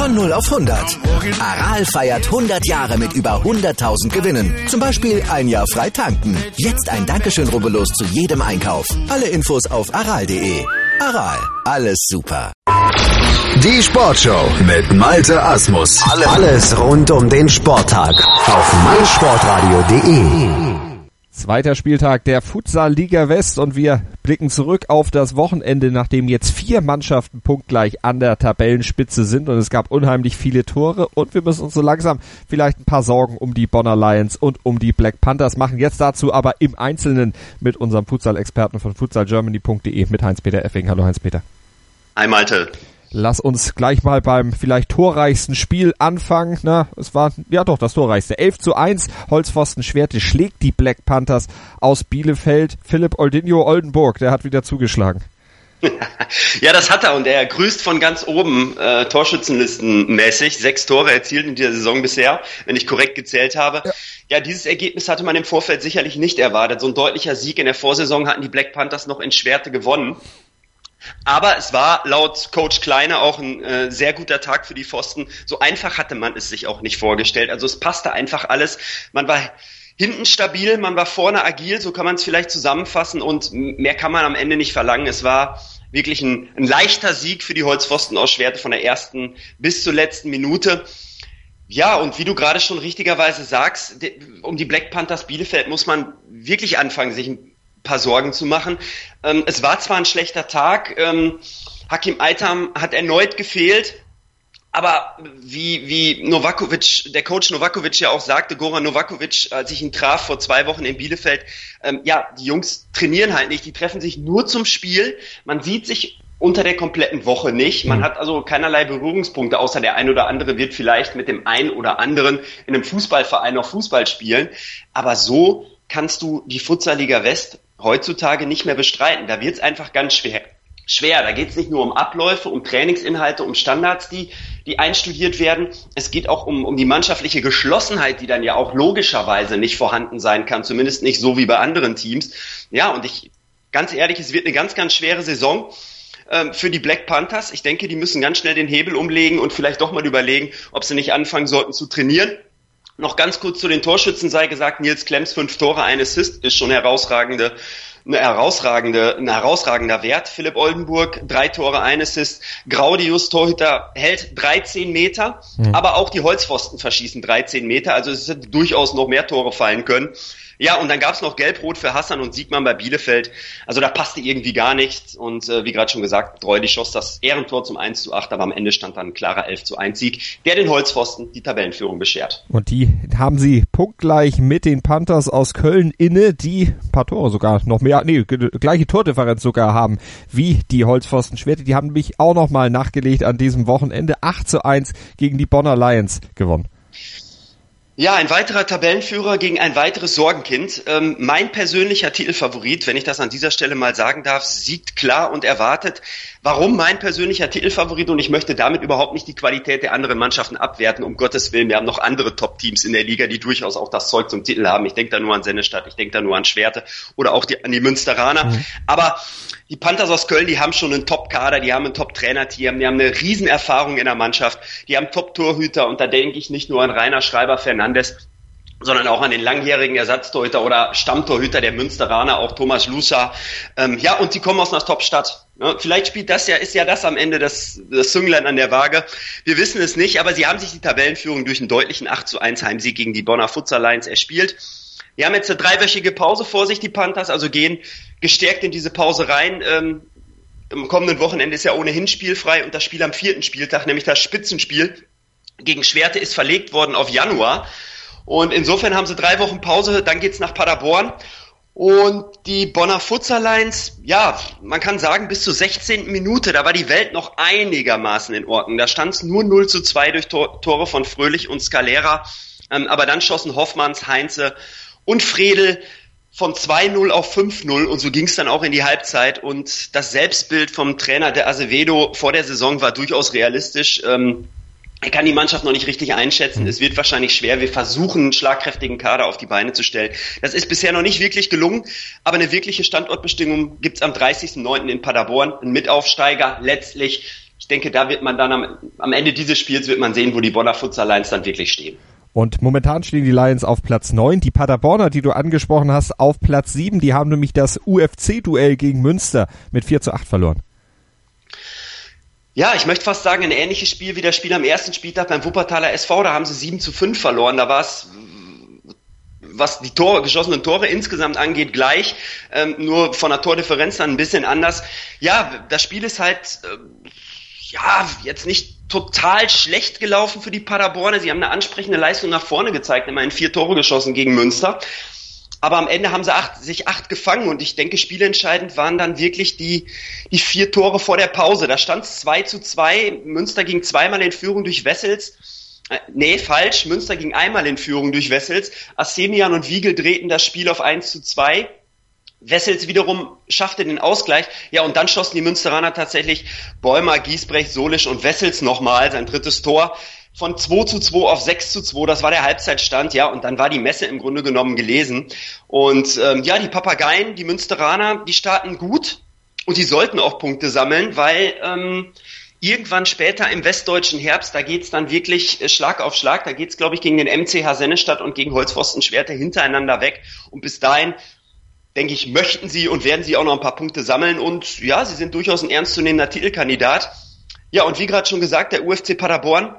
Von 0 auf 100. Aral feiert 100 Jahre mit über 100.000 Gewinnen. Zum Beispiel ein Jahr frei tanken. Jetzt ein Dankeschön, rubbellos zu jedem Einkauf. Alle Infos auf aral.de. Aral, alles super. Die Sportshow mit Malte Asmus. Alles rund um den Sporttag auf meinsportradio.de. Zweiter Spieltag der Futsal-Liga West und wir blicken zurück auf das Wochenende, nachdem jetzt 4 Mannschaften punktgleich an der Tabellenspitze sind und es gab unheimlich viele Tore und wir müssen uns so langsam vielleicht ein paar Sorgen um die Bonner Lions und um die Black Panthers machen. Jetzt dazu aber im Einzelnen mit unserem Futsal-Experten von futsalgermany.de mit Heinz-Peter Effing. Hallo Heinz-Peter. Hi Malte. Lass uns gleich mal beim vielleicht torreichsten Spiel anfangen. Es war ja doch das torreichste. 11:1. Holzpfosten Schwerte schlägt die Black Panthers aus Bielefeld. Philipp Oldinho Oldenburg, der hat wieder zugeschlagen. Ja, das hat er und er grüßt von ganz oben torschützenlistenmäßig. 6 Tore erzielt in dieser Saison bisher, wenn ich korrekt gezählt habe. Ja, dieses Ergebnis hatte man im Vorfeld sicherlich nicht erwartet. So ein deutlicher Sieg in der Vorsaison hatten die Black Panthers noch in Schwerte gewonnen. Aber es war laut Coach Kleine auch ein sehr guter Tag für die Pfosten. So einfach hatte man es sich auch nicht vorgestellt. Also es passte einfach alles. Man war hinten stabil, man war vorne agil, so kann man es vielleicht zusammenfassen. Und mehr kann man am Ende nicht verlangen. Es war wirklich ein leichter Sieg für die Holzpfosten aus Schwerte von der ersten bis zur letzten Minute. Ja, und wie du gerade schon richtigerweise sagst, um die Black Panthers Bielefeld muss man wirklich anfangen, sich ein paar Sorgen zu machen. Es war zwar ein schlechter Tag, Hakim Aitam hat erneut gefehlt, aber wie Novakovic, der Coach Novakovic ja auch sagte, Goran Novakovic, als ich ihn traf vor 2 Wochen in Bielefeld, die Jungs trainieren halt nicht, die treffen sich nur zum Spiel, man sieht sich unter der kompletten Woche nicht. Man hat also keinerlei Berührungspunkte, außer der ein oder andere wird vielleicht mit dem einen oder anderen in einem Fußballverein noch Fußball spielen, aber so kannst du die Futsal-Liga West heutzutage nicht mehr bestreiten. Da wird es einfach ganz schwer. Da geht es nicht nur um Abläufe, um Trainingsinhalte, um Standards, die einstudiert werden. Es geht auch um die mannschaftliche Geschlossenheit, die dann ja auch logischerweise nicht vorhanden sein kann, zumindest nicht so wie bei anderen Teams. Ja, und ganz ehrlich, es wird eine ganz, ganz schwere Saison für die Black Panthers. Ich denke, die müssen ganz schnell den Hebel umlegen und vielleicht doch mal überlegen, ob sie nicht anfangen sollten zu trainieren. Noch ganz kurz zu den Torschützen sei gesagt, Nils Klemms 5 Tore, 1 Assist ist schon ein herausragender Wert. Philipp Oldenburg 3 Tore, 1 Assist. Graudius, Torhüter, hält 13 Meter, aber auch die Holzpfosten verschießen 13 Meter, also es hätte durchaus noch mehr Tore fallen können. Ja, und dann gab's noch Gelb-Rot für Hassan und Siegmann bei Bielefeld. Also da passte irgendwie gar nichts. Und wie gerade schon gesagt, Dreudy schoss das Ehrentor zum 1:8, aber am Ende stand dann ein klarer 11:1 Sieg, der den Holzpfosten die Tabellenführung beschert. Und die haben sie punktgleich mit den Panthers aus Köln inne, die ein paar Tore sogar noch mehr, gleiche Tordifferenz sogar haben wie die Holzpfosten Schwerte. Die haben mich auch nochmal nachgelegt an diesem Wochenende. 8:1 gegen die Bonner Lions gewonnen. Ja, ein weiterer Tabellenführer gegen ein weiteres Sorgenkind. Mein persönlicher Titelfavorit, wenn ich das an dieser Stelle mal sagen darf, siegt klar und erwartet. Warum mein persönlicher Titelfavorit? Und ich möchte damit überhaupt nicht die Qualität der anderen Mannschaften abwerten. Um Gottes Willen, wir haben noch andere Top-Teams in der Liga, die durchaus auch das Zeug zum Titel haben. Ich denke da nur an Sennestadt, ich denke da nur an Schwerte oder auch an die Münsteraner. Aber die Panthers aus Köln, die haben schon einen Top-Kader, die haben ein Top-Trainer-Team, die haben eine Riesenerfahrung in der Mannschaft, die haben Top-Torhüter und da denke ich nicht nur an Rainer Schreiber-Fernandes, sondern auch an den langjährigen Ersatztorhüter oder Stammtorhüter der Münsteraner, auch Thomas Luscha. Und die kommen aus einer Top-Stadt. Ja, vielleicht ist ja das am Ende das Zünglein an der Waage. Wir wissen es nicht, aber sie haben sich die Tabellenführung durch einen deutlichen 8:1 Heimsieg gegen die Bonner Futsal Lions erspielt. Wir haben jetzt eine 3-wöchige Pause vor sich, die Panthers, also gehen gestärkt in diese Pause rein. Am kommenden Wochenende ist ja ohnehin spielfrei und das Spiel am 4. Spieltag, nämlich das Spitzenspiel gegen Schwerte, ist verlegt worden auf Januar. Und insofern haben sie 3 Wochen Pause, dann geht's nach Paderborn. Und die Bonner Futsal Lions, ja, man kann sagen, bis zur 16. Minute, da war die Welt noch einigermaßen in Ordnung. Da stand es nur 0:2 durch Tore von Fröhlich und Scalera. Aber dann schossen Hoffmanns, Heinze und Fredel von 2:0 auf 5:0 und so ging es dann auch in die Halbzeit. Und das Selbstbild vom Trainer de Azevedo vor der Saison war durchaus realistisch. Er kann die Mannschaft noch nicht richtig einschätzen. Es wird wahrscheinlich schwer. Wir versuchen, einen schlagkräftigen Kader auf die Beine zu stellen. Das ist bisher noch nicht wirklich gelungen, aber eine wirkliche Standortbestimmung gibt's am 30.09. in Paderborn. Ein Mitaufsteiger, letztlich ich denke, da wird man dann am Ende dieses Spiels wird man sehen, wo die Bonner Futsal Lions dann wirklich stehen. Und momentan stehen die Lions auf Platz 9, die Paderborner, die du angesprochen hast, auf Platz 7. Die haben nämlich das UFC-Duell gegen Münster mit 4:8 verloren. Ja, ich möchte fast sagen, ein ähnliches Spiel wie das Spiel am ersten Spieltag beim Wuppertaler SV. Da haben sie 7:5 verloren. Da war es, was die geschossenen Tore insgesamt angeht, gleich. Nur von der Tordifferenz dann ein bisschen anders. Ja, das Spiel ist halt, jetzt nicht total schlecht gelaufen für die Paderborner. Sie haben eine ansprechende Leistung nach vorne gezeigt, immerhin 4 Tore geschossen gegen Münster. Aber am Ende haben sie sich 8 gefangen und ich denke, spielentscheidend waren dann wirklich die 4 Tore vor der Pause. Da stand es 2:2. Münster ging zweimal in Führung durch Wessels. Münster ging einmal in Führung durch Wessels. Assemian und Wiegel drehten das Spiel auf 1:2. Wessels wiederum schaffte den Ausgleich. Ja, und dann schossen die Münsteraner tatsächlich Bäumer, Giesbrecht, Solisch und Wessels nochmal sein 3. Tor. Von 2:2 auf 6:2, das war der Halbzeitstand, ja, und dann war die Messe im Grunde genommen gelesen. Und die Papageien, die Münsteraner, die starten gut und die sollten auch Punkte sammeln, weil irgendwann später im westdeutschen Herbst, da geht's dann wirklich Schlag auf Schlag, da geht's, glaube ich, gegen den MCH Sennestadt und gegen Holzpfosten Schwerte hintereinander weg. Und bis dahin, denke ich, möchten sie und werden sie auch noch ein paar Punkte sammeln. Und ja, sie sind durchaus ein ernstzunehmender Titelkandidat. Ja, und wie gerade schon gesagt, der UFC Paderborn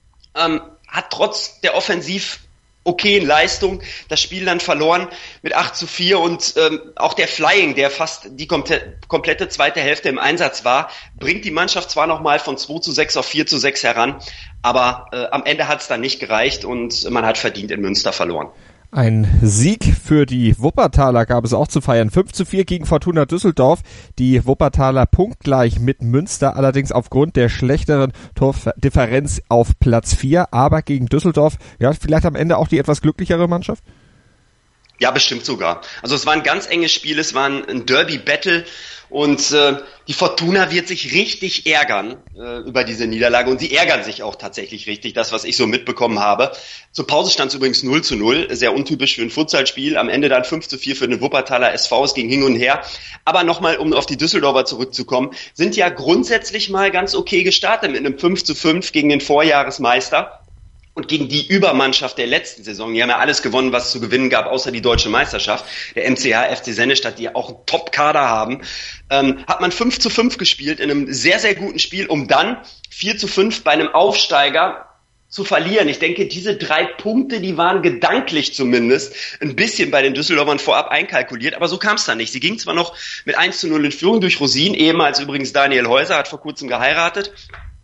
hat trotz der offensiv okayen Leistung das Spiel dann verloren mit 8:4 und auch der Flying, der fast die komplette zweite Hälfte im Einsatz war, bringt die Mannschaft zwar nochmal von 2:6 auf 4:6 heran, aber am Ende hat es dann nicht gereicht und man hat verdient in Münster verloren. Ein Sieg für die Wuppertaler gab es auch zu feiern. 5:4 gegen Fortuna Düsseldorf. Die Wuppertaler punktgleich mit Münster, allerdings aufgrund der schlechteren Tordifferenz auf Platz 4. Aber gegen Düsseldorf, ja, vielleicht am Ende auch die etwas glücklichere Mannschaft? Ja, bestimmt sogar. Also es war ein ganz enges Spiel, es war ein Derby-Battle und die Fortuna wird sich richtig ärgern über diese Niederlage und sie ärgern sich auch tatsächlich richtig, das, was ich so mitbekommen habe. Zur Pause stand es übrigens 0:0, sehr untypisch für ein Futsalspiel, am Ende dann 5:4 für den Wuppertaler SV, es ging hin und her. Aber nochmal, um auf die Düsseldorfer zurückzukommen, sind ja grundsätzlich mal ganz okay gestartet mit einem 5:5 gegen den Vorjahresmeister. Und gegen die Übermannschaft der letzten Saison, die haben ja alles gewonnen, was es zu gewinnen gab, außer die Deutsche Meisterschaft, der MCH FC Sennestadt, die ja auch einen Top-Kader haben, hat man 5:5 gespielt in einem sehr, sehr guten Spiel, um dann 4:5 bei einem Aufsteiger zu verlieren. Ich denke, diese 3 Punkte, die waren gedanklich zumindest ein bisschen bei den Düsseldorfern vorab einkalkuliert, aber so kam es dann nicht. Sie ging zwar noch mit 1:0 in Führung durch Rosin, ehemals übrigens Daniel Häuser, hat vor kurzem geheiratet.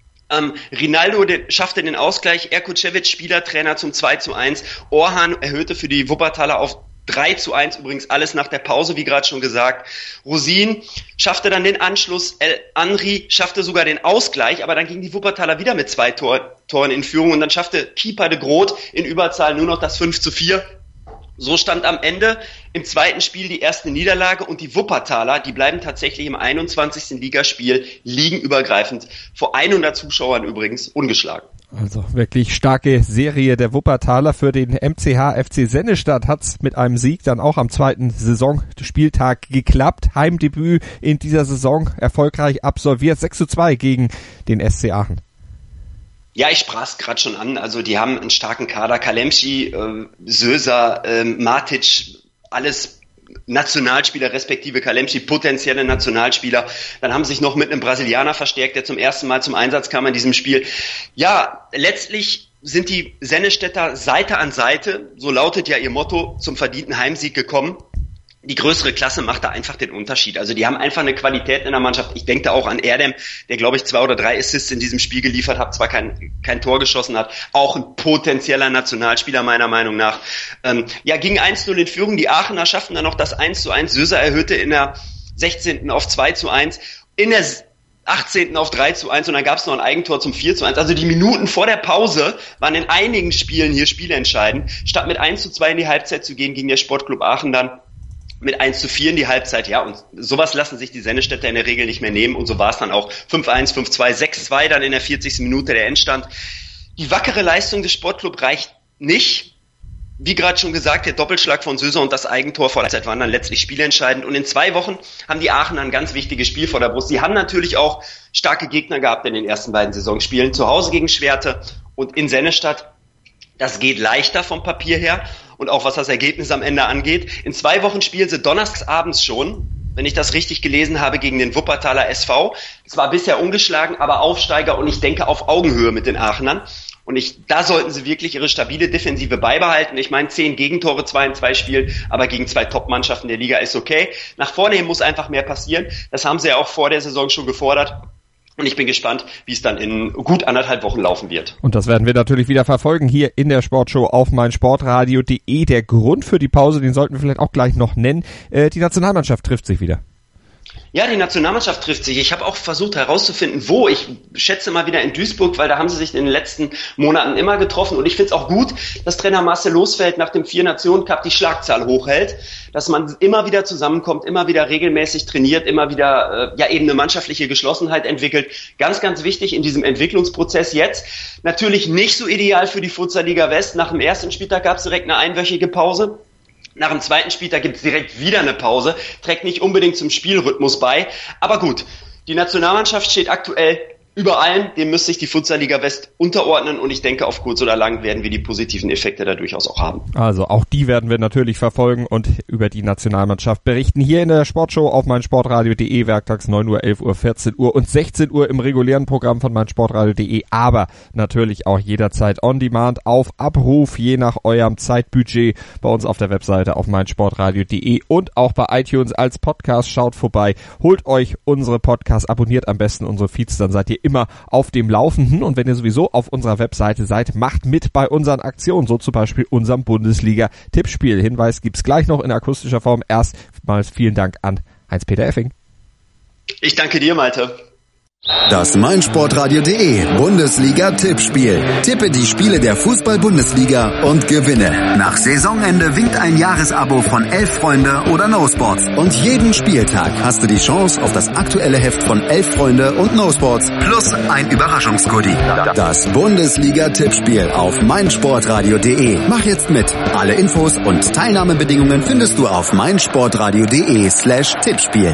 Rinaldo schaffte den Ausgleich, Erkocevic, Spielertrainer zum 2:1, Orhan erhöhte für die Wuppertaler auf 3:1, übrigens alles nach der Pause, wie gerade schon gesagt. Rosin schaffte dann den Anschluss, El Anri schaffte sogar den Ausgleich, aber dann gingen die Wuppertaler wieder mit 2 Toren in Führung und dann schaffte Keeper de Groot in Überzahl nur noch das 5:4. So stand am Ende im zweiten Spiel die erste Niederlage und die Wuppertaler, die bleiben tatsächlich im 21. Ligaspiel ligenübergreifend vor 100 Zuschauern übrigens ungeschlagen. Also wirklich starke Serie der Wuppertaler. Für den MCH FC Sennestadt hat's mit einem Sieg dann auch am zweiten Saisonspieltag geklappt. Heimdebüt in dieser Saison erfolgreich absolviert, 6:2 gegen den SC Aachen. Ja, ich sprach es gerade schon an. Also die haben einen starken Kader. Kalemschi, Söser, Matic, alles Nationalspieler, respektive Kalemschi, potenzielle Nationalspieler. Dann haben sie sich noch mit einem Brasilianer verstärkt, der zum ersten Mal zum Einsatz kam in diesem Spiel. Ja, letztlich sind die Sennestädter Seite an Seite, so lautet ja ihr Motto, zum verdienten Heimsieg gekommen. Die größere Klasse macht da einfach den Unterschied. Also die haben einfach eine Qualität in der Mannschaft. Ich denke da auch an Erdem, der, glaube ich, 2 oder 3 Assists in diesem Spiel geliefert hat, zwar kein Tor geschossen hat, auch ein potenzieller Nationalspieler meiner Meinung nach. Ging 1:0 in Führung. Die Aachener schafften dann noch das 1:1. Söser erhöhte in der 16. auf 2:1. In der 18. auf 3:1 und dann gab es noch ein Eigentor zum 4:1. Also die Minuten vor der Pause waren in einigen Spielen hier spielentscheidend. Statt mit 1:2 in die Halbzeit zu gehen, ging der Sportclub Aachen dann mit 1:4 in die Halbzeit, ja, und sowas lassen sich die Sennestädter in der Regel nicht mehr nehmen und so war es dann auch 5:1, 5:2, 6:2 dann in der 40. Minute der Endstand. Die wackere Leistung des Sportclubs reicht nicht, wie gerade schon gesagt, der Doppelschlag von Söser und das Eigentor vor der Halbzeit waren dann letztlich spielentscheidend. Und in 2 Wochen haben die Aachener ein ganz wichtiges Spiel vor der Brust. Sie haben natürlich auch starke Gegner gehabt in den ersten beiden Saisonspielen. Zu Hause gegen Schwerte und in Sennestadt. Das geht leichter vom Papier her und auch was das Ergebnis am Ende angeht. In 2 Wochen spielen sie donnerstags abends schon, wenn ich das richtig gelesen habe, gegen den Wuppertaler SV. Es war bisher ungeschlagen, aber Aufsteiger und ich denke auf Augenhöhe mit den Aachenern. Und da sollten sie wirklich ihre stabile Defensive beibehalten. Ich meine, 10 Gegentore, 2 in 2 Spielen, aber gegen 2 Top-Mannschaften der Liga ist okay. Nach vorne hin muss einfach mehr passieren. Das haben sie ja auch vor der Saison schon gefordert. Und ich bin gespannt, wie es dann in gut 1,5 Wochen laufen wird. Und das werden wir natürlich wieder verfolgen hier in der Sportshow auf meinsportradio.de. Der Grund für die Pause, den sollten wir vielleicht auch gleich noch nennen. Die Nationalmannschaft trifft sich wieder. Ja, die Nationalmannschaft trifft sich. Ich habe auch versucht herauszufinden, wo. Ich schätze mal wieder in Duisburg, weil da haben sie sich in den letzten Monaten immer getroffen. Und ich finde es auch gut, dass Trainer Marcel Losfeld nach dem 4-Nationen-Cup die Schlagzahl hochhält, dass man immer wieder zusammenkommt, immer wieder regelmäßig trainiert, immer wieder eben eine mannschaftliche Geschlossenheit entwickelt. Ganz, ganz wichtig in diesem Entwicklungsprozess jetzt. Natürlich nicht so ideal für die Futsal-Liga West. Nach dem ersten Spieltag gab es direkt eine einwöchige Pause. Nach dem zweiten Spieltag gibt es direkt wieder eine Pause, trägt nicht unbedingt zum Spielrhythmus bei. Aber gut, die Nationalmannschaft steht aktuell über allem, dem müsste sich die Futsal-Liga West unterordnen und ich denke, auf kurz oder lang werden wir die positiven Effekte da durchaus auch haben. Also auch die werden wir natürlich verfolgen und über die Nationalmannschaft berichten. Hier in der Sportshow auf meinsportradio.de, werktags 9 Uhr, 11 Uhr, 14 Uhr und 16 Uhr im regulären Programm von meinsportradio.de, aber natürlich auch jederzeit on demand auf Abruf, je nach eurem Zeitbudget bei uns auf der Webseite auf meinsportradio.de und auch bei iTunes als Podcast. Schaut vorbei, holt euch unsere Podcasts, abonniert am besten unsere Feeds, dann seid ihr immer auf dem Laufenden und wenn ihr sowieso auf unserer Webseite seid, macht mit bei unseren Aktionen, so zum Beispiel unserem Bundesliga-Tippspiel. Hinweis gibt's gleich noch in akustischer Form. Erstmals vielen Dank an Heinz-Peter Effing. Ich danke dir, Malte. Das meinsportradio.de Bundesliga-Tippspiel. Tippe die Spiele der Fußball-Bundesliga und gewinne. Nach Saisonende winkt ein Jahresabo von 11 Freunde oder No Sports. Und jeden Spieltag hast du die Chance auf das aktuelle Heft von 11 Freunde und No Sports plus ein Überraschungsgoodie. Das Bundesliga-Tippspiel auf meinsportradio.de. Mach jetzt mit. Alle Infos und Teilnahmebedingungen findest du auf meinsportradio.de/Tippspiel.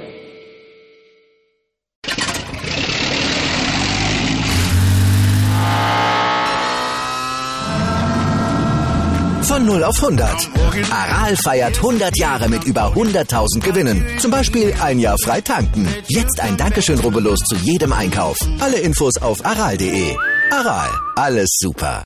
Von 0 auf 100. Aral feiert 100 Jahre mit über 100.000 Gewinnen. Zum Beispiel ein Jahr frei tanken. Jetzt ein Dankeschön, rubbellos zu jedem Einkauf. Alle Infos auf aral.de. Aral, alles super.